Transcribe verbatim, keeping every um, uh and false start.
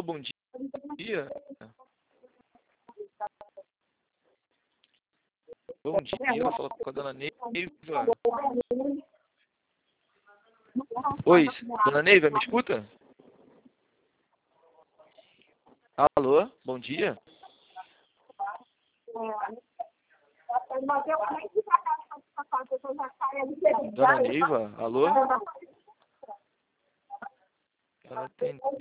bom dia. Bom dia, eu falo com a dona Neiva. Oi, dona Neiva, me escuta? Alô, bom dia. Dona Neiva, alô? Ela tem...